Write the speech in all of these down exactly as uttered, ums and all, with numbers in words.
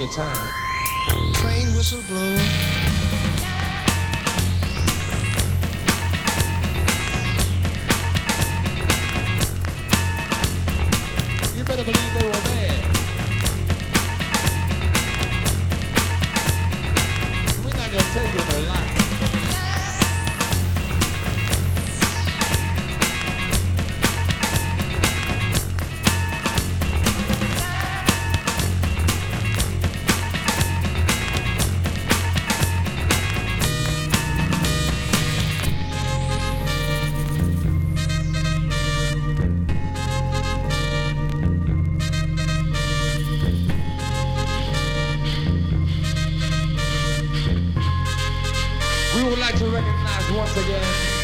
the time. Train whistle blow. You better believe they were mad. We're not gonna tell you no lie. To recognize once again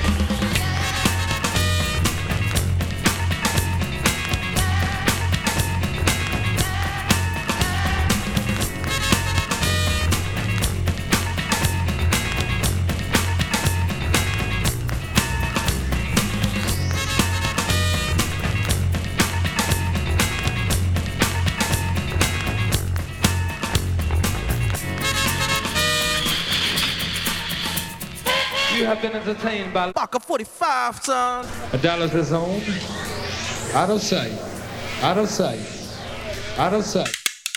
you have been entertained by Fuck a forty-five, son. A Dallas is home. Out of sight. Out of sight. Out of sight.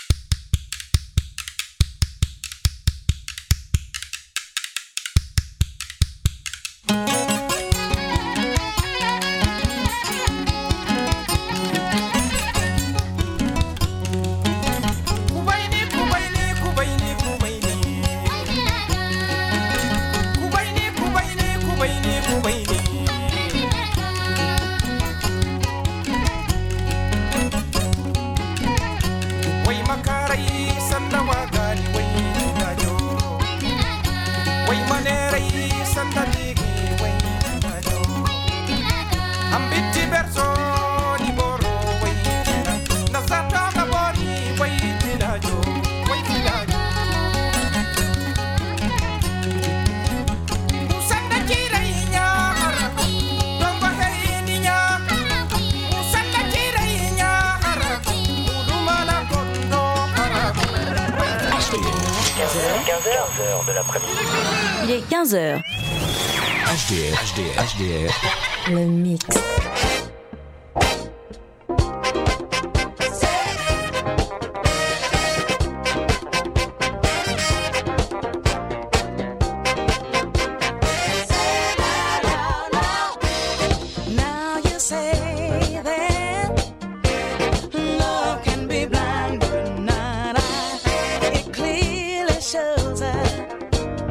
Il est quinze heures. H D R, H D R, H D R. Le mix.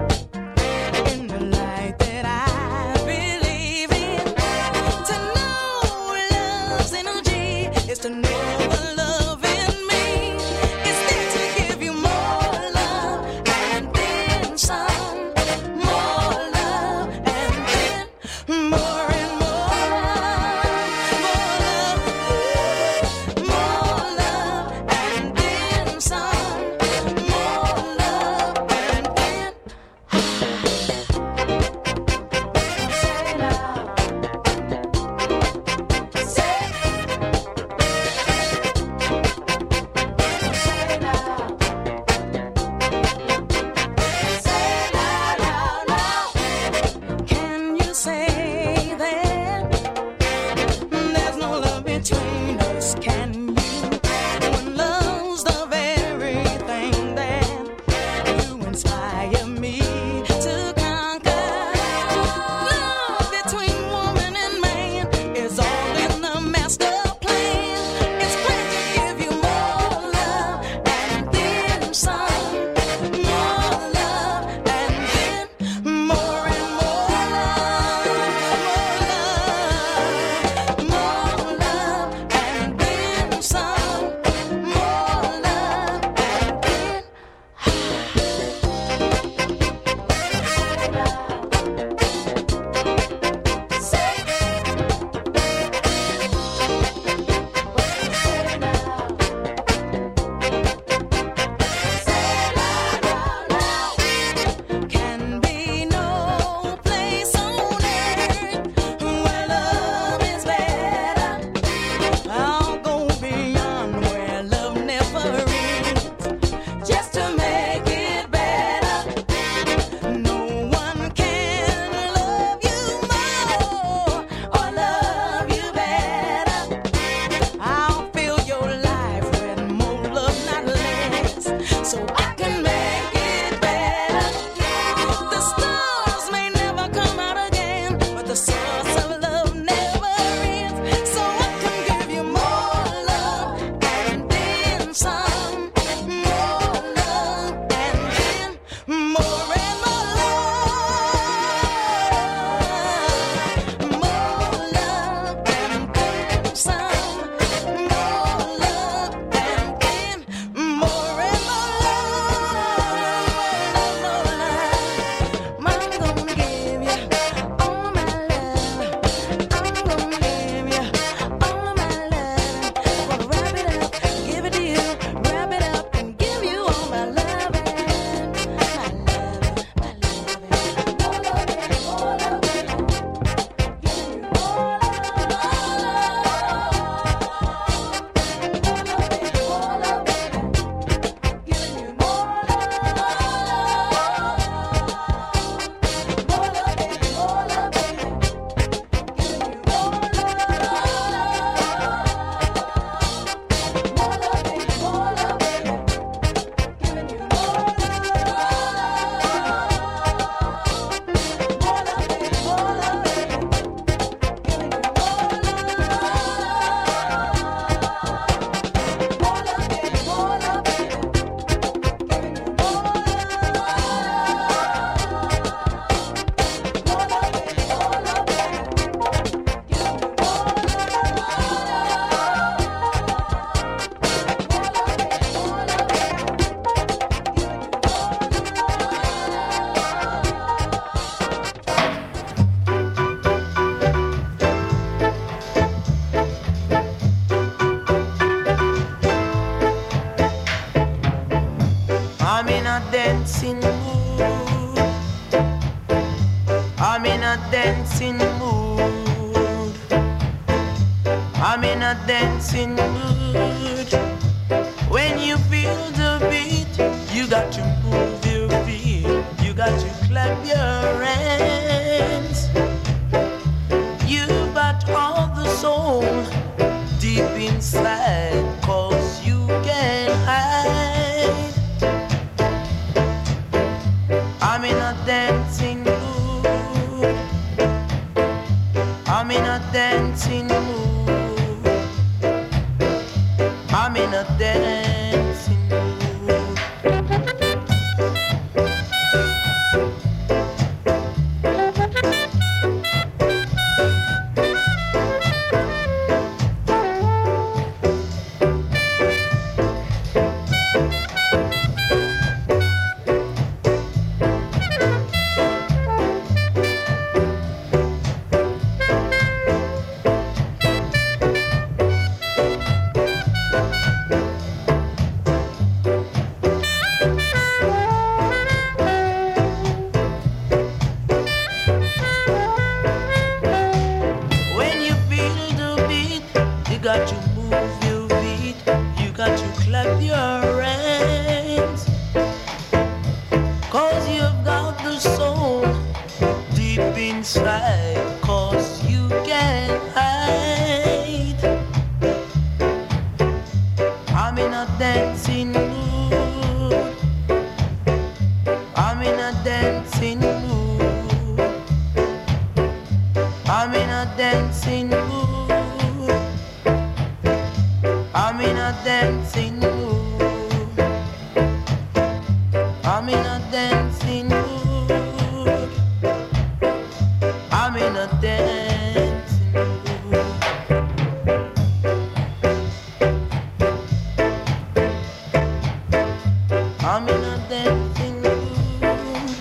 In the light that I believe in, to know dancing mood. I'm in a dancing mood. I'm in a dancing mood. When you feel the beat, you got to move your feet. You got to clap your hands. You got all the soul deep inside, 'cause you can't hide. I'm in a dancing mood. I'm in a dancing mood. I'm in a dancing mood. When you feel the beat, you got to move your feet. You got to clap your hands. 'Cause you've got the soul deep inside. 'Cause you can't hide. I'm in a dancing mood. I'm in a dancing mood. I'm in a dancing mood. I'm in a dancing mood. I'm in a dancing mood. I'm in a dancing mood. I'm in a dancing mood.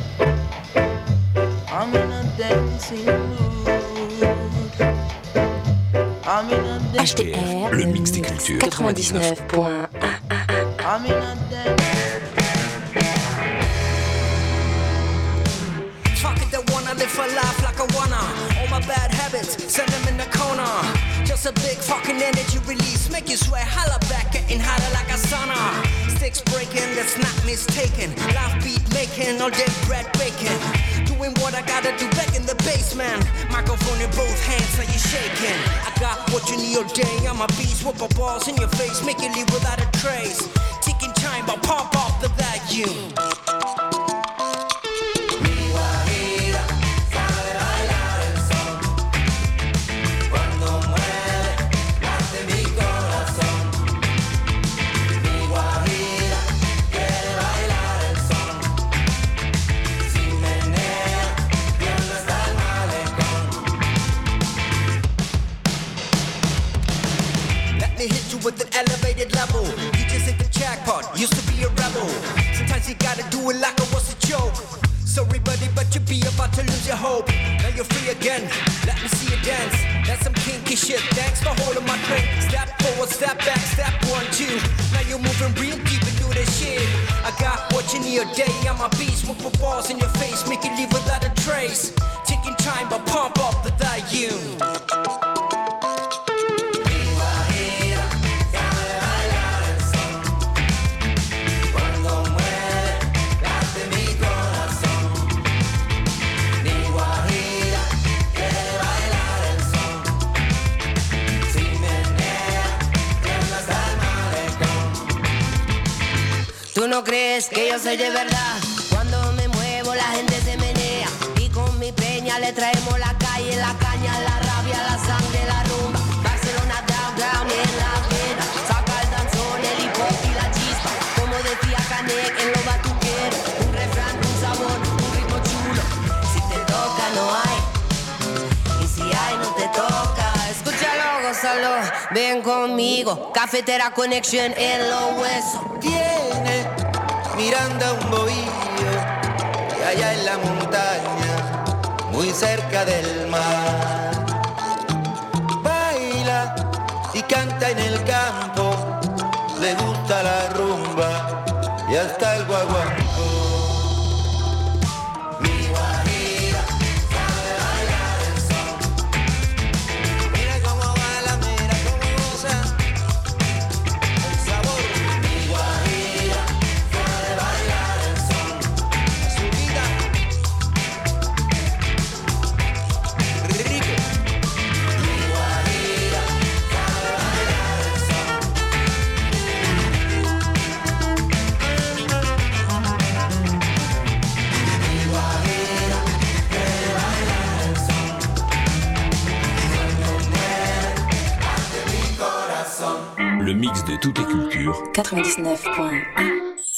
I'm in a dancing mood. I'm in a H D R, Le mix des cultures. quatre-vingt-dix-neuf point un. I'm in a dancing. Fuck it, they wanna live for life like I wanna. All my bad habits, send them in the corner. Just a big fucking energy release, make you sweat, holla back, getting hotter like a sauna. Sticks breaking, that's not mistaken. Life beat making, all day bread baking. Doing what I gotta do back in the basement. Microphone in both hands, how you shaking? I got what you need all day, I'm a beast, whoop a balls in your face, make you leave without a trace. Ticking time, but pump up the vacuum. Hit you with an elevated level. You just hit the jackpot, used to be a rebel. Sometimes you gotta do it like it was a joke. Sorry buddy, but you be about to lose your hope. Now you're free again, let me see you dance. That's some kinky shit, thanks for holding my drink. Step forward, step back, step one, two. Now you're moving real deep into this shit. I got what you need all day, I'm a beast. Whoop the balls in your face, make you leave without a trace. Taking time, but pump up the volume. Tú no crees que yo soy de verdad. Cuando me muevo la gente se menea. Y con mi peña le traemos la calle, la caña, la rabia, la sangre, la rumba. Barcelona downtown en la vena. Saca el danzón, el hip hop y la chispa. Como decía Canek en lo batuquero. Un refrán, un sabor, un ritmo chulo. Si te toca no hay. Y si hay no te toca. Escúchalo, gózalo, ven conmigo. Cafetera Connection en los huesos. Tiene Miranda un bohío y allá en la montaña, muy cerca del mar, baila y canta en el campo, le gusta la rumba y hasta el guaguancó. Le mix de toutes les cultures. quatre-vingt-dix-neuf point un.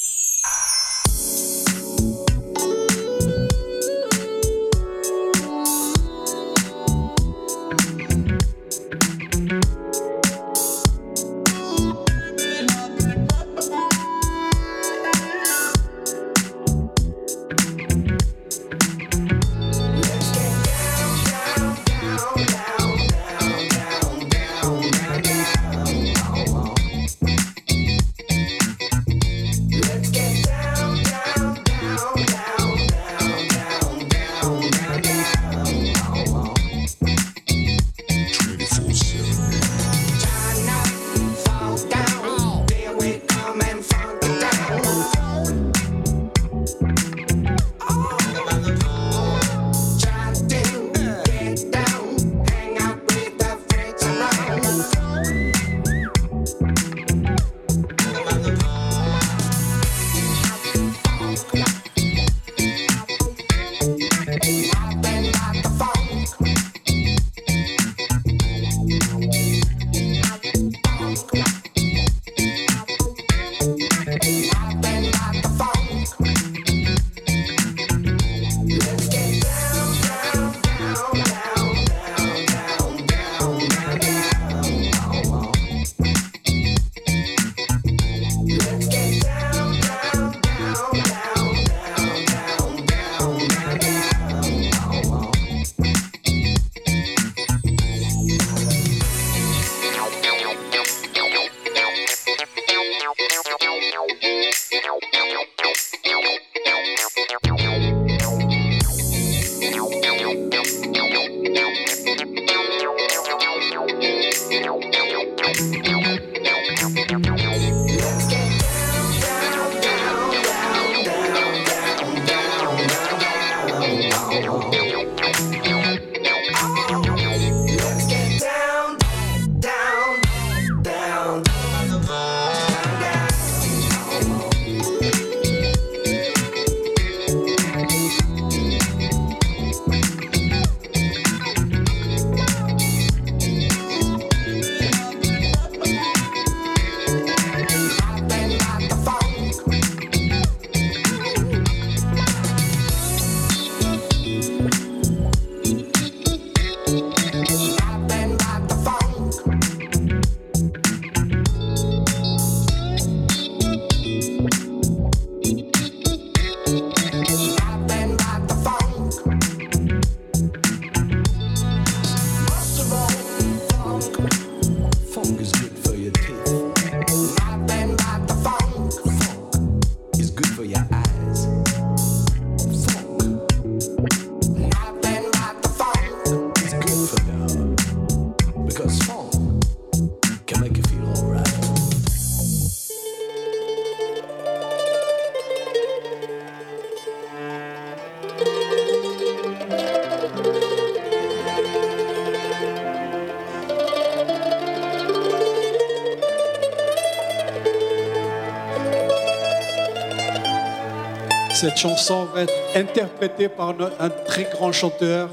Cette chanson va être interprétée par un très grand chanteur,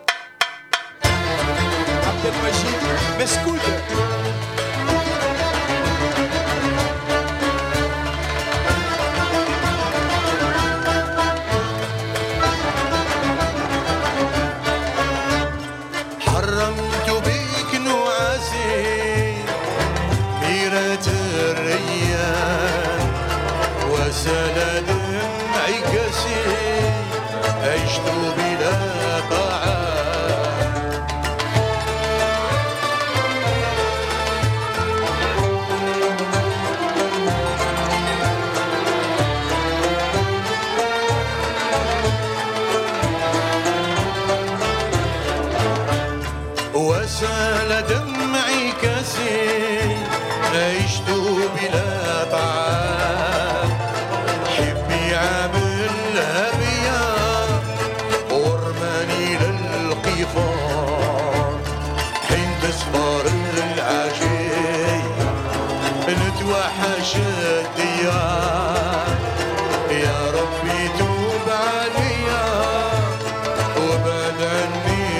Abdelmajid Meskoud.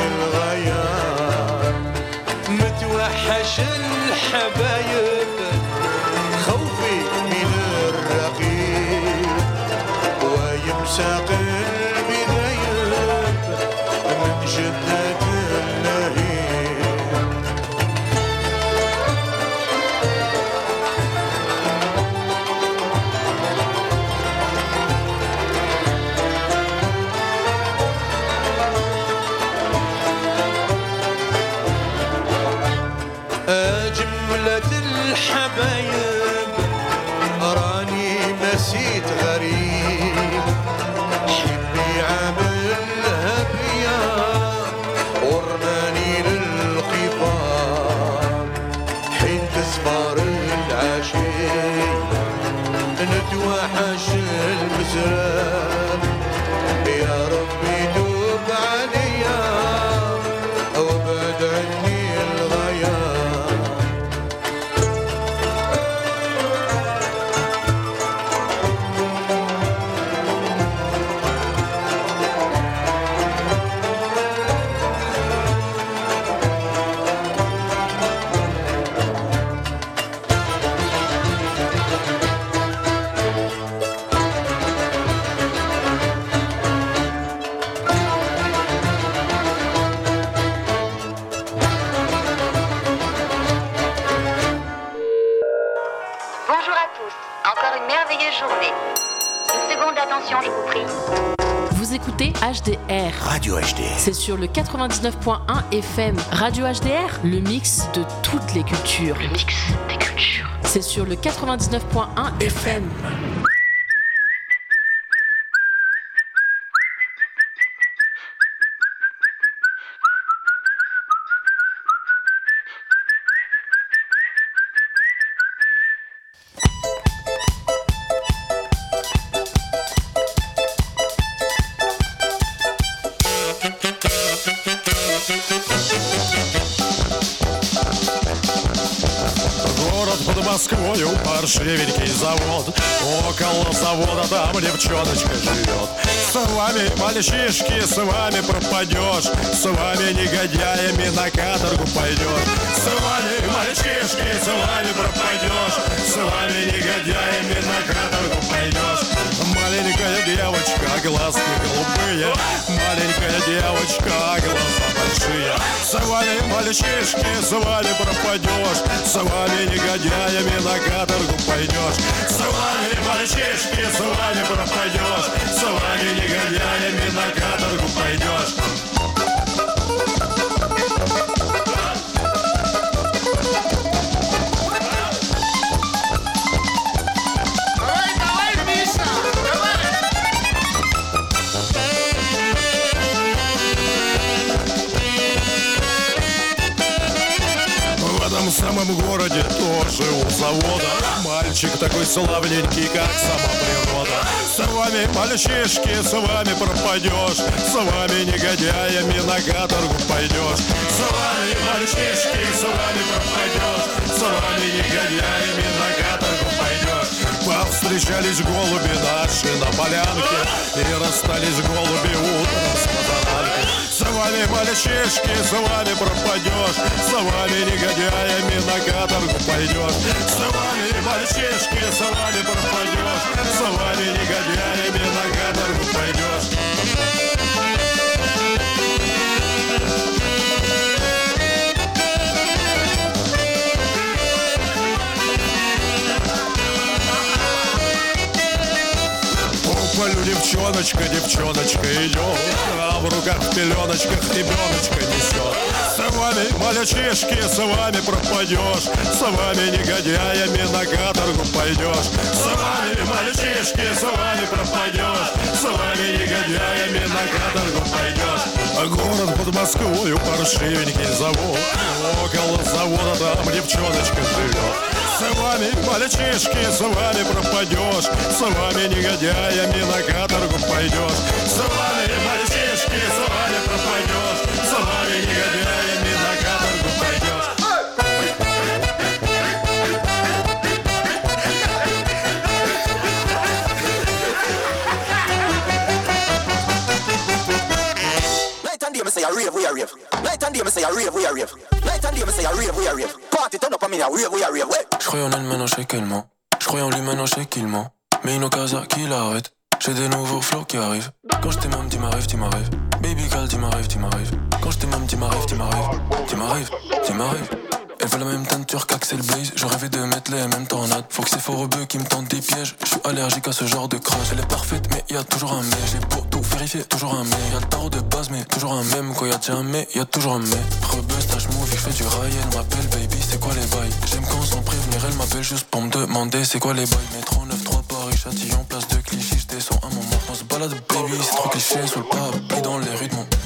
الحبايب ساق البدايات من جدة اللهيب جملة الحبايب راني مسيت غريب حبي عاملها بيا ورماني للقفار حين تسفر العشي نتوحش المزراب يا ربي توب عليا وابعد عني الغياب Bonjour à tous, encore une merveilleuse journée. Une seconde d'attention, je vous prie. Vous écoutez H D R. Radio H D R. C'est sur le quatre-vingt-dix-neuf point un F M. Radio H D R, le mix de toutes les cultures. Le mix des cultures. C'est sur le quatre-vingt-dix-neuf point un F M. Москвою паршивенький завод. Около завода там девчоночка живет. С вами, мальчишки, с вами пропадешь. С вами, негодяями, на каторгу пойдешь. С вами, мальчишки, с вами пропадешь. С вами, негодяями, на каторгу пойдешь. Маленькая девочка, глазки голубые. Маленькая девочка, глаза большие. С вами, мальчишки, с вами пропадешь. С вами, негодяями, на каторгу пойдешь. С вами, мальчишки, с вами пропадешь. С вами, негодяями, на каторгу пойдешь. В самом городе тоже у завода мальчик такой славненький, как сама природа. С вами, мальчишки, с вами пропадешь. С вами, негодяями, на каторгу пойдешь. С вами, мальчишки, с вами пропадешь. С вами, негодяями, на каторгу пойдешь. Повстречались голуби наши на полянке и расстались голуби утром с позаранки. С вами, мальчишки, с вами пропадешь. С вами, негодяями, на каторгу пойдешь. С вами, мальчишки, с вами пропадешь. С вами, негодяями, на каторгу пойдешь. Полю девчоночка, девчоночка идет, а в руках в пеленочках ребеночка несет. С вами, мальчишки, с вами пропадешь. С вами, негодяями, на каторгу пойдешь. С вами, мальчишки, с вами пропадешь. С вами, негодяями, на каторгу пойдешь. Город под Москвою паршивенький завод. Около завода там девчоночка живет. С вами, мальчишки, с вами пропадешь. С вами, негодяями, на каторгу пойдешь. С вами, мальчишки, с вами пропадешь. С вами, негодяями, на каторгу пойдешь. Night and day me say a rave, we a rave. Night and day me say a rave, we a rave. Night and day me say a rave, we a rave. Party turn up on me a rave, we a rave. Je croyais en elle maintenant je sais qu'elle ment. Je croyais en lui maintenant je sais qu'il ment. Mais il n'a qu'à ça qu'il arrête. J'ai des nouveaux flows qui arrivent. Quand je t'aime, tu m'arrives, tu m'arrives. Baby girl, tu m'arrives, tu m'arrives. Quand je t'aime, tu m'arrives, tu m'arrives. Tu m'arrives, tu m'arrives. Elle veut la même teinture qu'Axel Blaze. Je rêvais de mettre les mêmes tornades. Faut que c'est fort rebeu qui me tente des pièges. Je suis allergique à ce genre de crash. Elle est parfaite mais y a toujours un mais. J'ai beau tout vérifier, toujours un mais. Y'a le tarot de base mais toujours un même. Quand y'a déjà un mais, y'a toujours un mais. Rebeu, stage movie, je fais du rail. Elle m'appelle baby, c'est quoi les bails? J'aime quand sans prévenir, elle m'appelle juste pour me demander c'est quoi les bails. Métro neuf trois Paris, Châtillon, place de Clichy. Je descends un moment, on se balade baby. C'est trop cliché, sous le parapluie dans les rues de mon.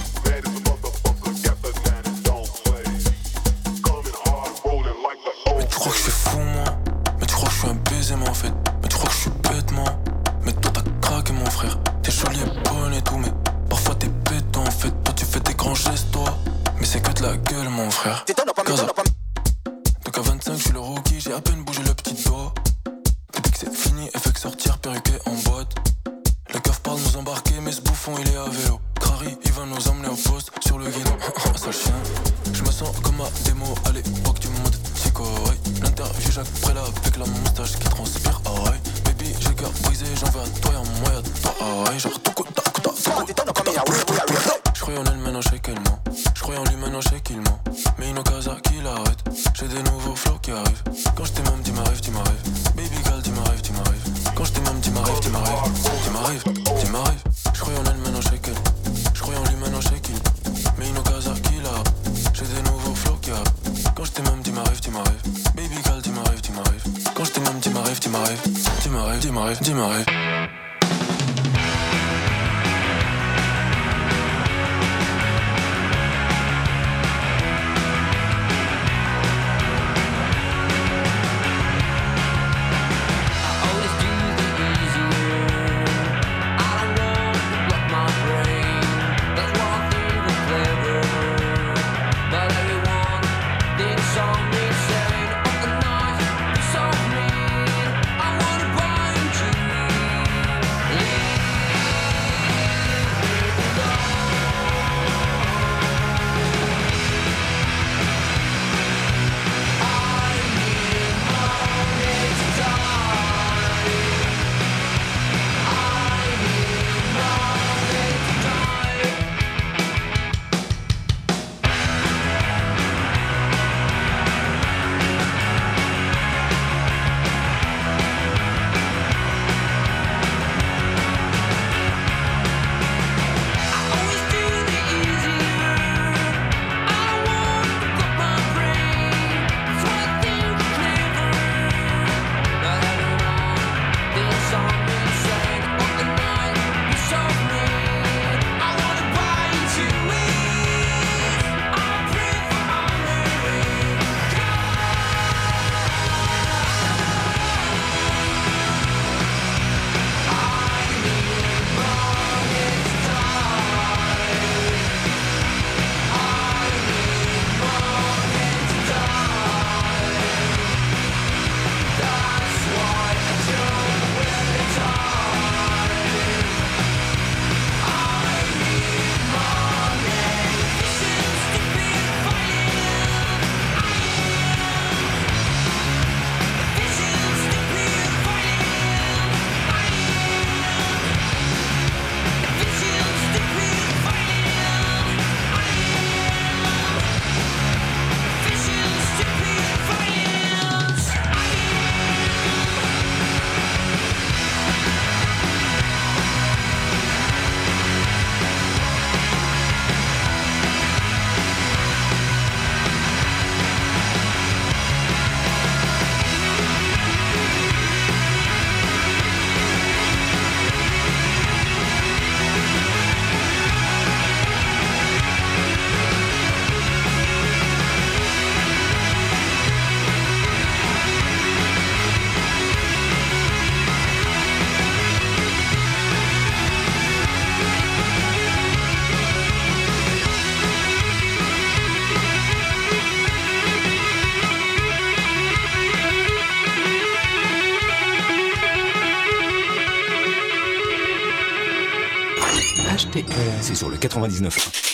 Tu crois que je suis fou moi? Mais tu crois que je suis un baiser moi en fait? Mais tu crois que je suis bête moi? Mais toi t'as craqué mon frère. T'es jolie et bonne et tout mais parfois t'es bête en fait. Toi tu fais des grands gestes toi. Mais c'est que de la gueule mon frère. Gaza. Donc à vingt-cinq je suis le rookie. J'ai à peine bougé le petit doigt. Depuis que c'est fini elle fait que sortir perruqué en boîte. Le keuf parle nous embarquer mais ce bouffon il est à vélo. Crary il va nous emmener au poste sur le guidon. Sale chien. Je me sens comme à démo à l'époque du monde psycho. Ouais. L'interview Jacques Prélat avec la moustache qui transpire. Ah ouais. Baby j'ai le cœur brisé, j'en veux à toi y'a moi y'a toi. Ah ouais. Genre tout coup ta coup ta Je croyais en elle maintenant je sais qu'elle ment. Je croyais en lui maintenant je sais qu'il ment. Mais une occasion qui l'arrête. J'ai des nouveaux flows qui arrivent. Quand je t'aime tu m'arrives, tu m'arrives. Baby girl tu m'arrives, tu m'arrives. Quand je t'aime tu m'arrives, tu m'arrives. Tu m'arrives, tu m'arrives. Je croyais en elle maintenant je sais qu'elle. Je croyais en lui maintenant je sais qu'il. Mais une occasion qui l'arrête. J'ai des nouveaux flows qui arrivent. Quand je t'aime tu m'arrives, tu m'arrives. Baby girl tu m'arrives, tu m'arrives. Quand je t'aime tu m'arrives, tu m'arrives. Tu m'arrives, tu m'arrives, tu m'arrives. C'est sur le quatre-vingt-dix-neuf.